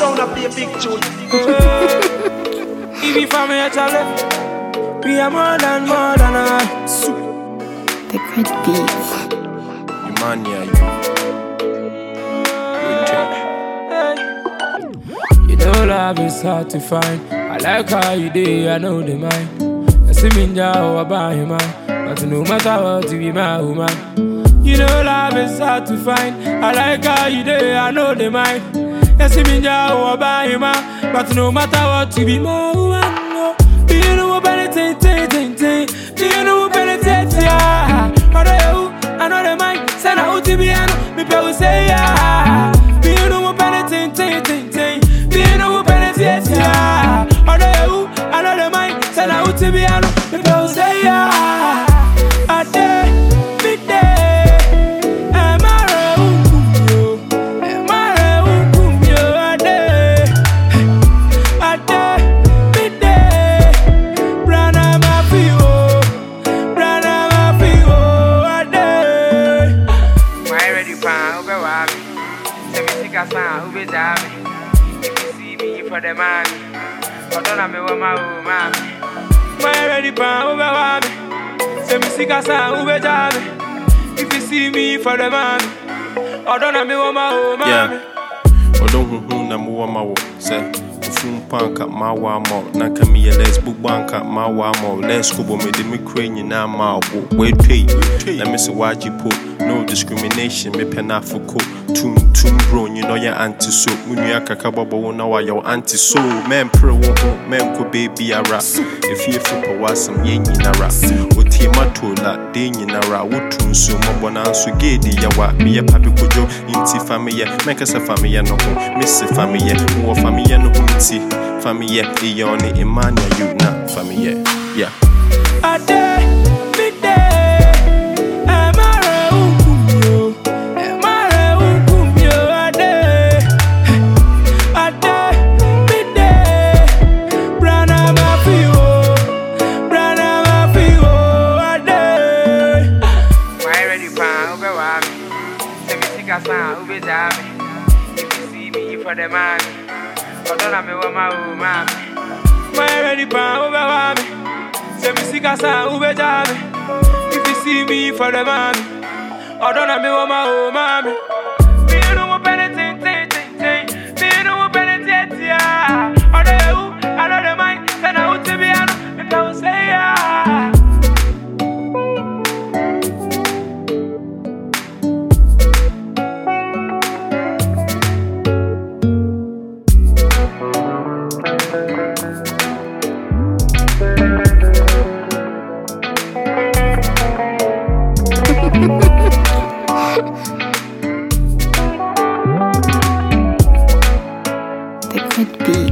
sound of the big tune. If you from here, Charlie, we are more than a The great beats. You man, yeah, You know love is hard to find. I like how you do, I know the mind. I see me now about you, man. But no matter what, you be my woman. You know love is hard to find. I like how you do, I know the mind. I see me now about you, man. But no matter what, you be my woman. No. Do you know what anything? Do you know what anything? Yeah. I know the mind. Send out to be, I know. Me people say, yeah. Do you know what anything? Do you know what anything? Yeah. I know the mind. Send out to be, I know. Me people say, yeah. I dare, big day. Who be jamming? If you see me for the money, but don't me with my own mommy. My ready pan over me. Say me sick as who be jamming? If you see me for the money, or don't me with my own mommy. or don't na mo say fun panka ma wa mo na kame ye lesbo banka ma wa mo let's go me de me krenyi na ma wo we pay na me se waji po no discrimination me pena fuko tum bro you know ya anti so munua kaka bobo na wa your anti so men pro wo men ko baby ara if you for wasam ye nyinara oti matola de nyinara wotun so mo na so gedi ya wa me ye papi kojo inti family me kasa family no ho miss family wo family no ho inti family e yoni imania you na family yeah who be jamming? If you see me for the money, but don't me with my own mommy. My ready pan over me. Say me sick as who be jamming? If you see me for the money, or don't me with my own mommy. Me know what anything, me know what anything, yeah. I know the mind, then I want to be I don't say yeah. The great beats.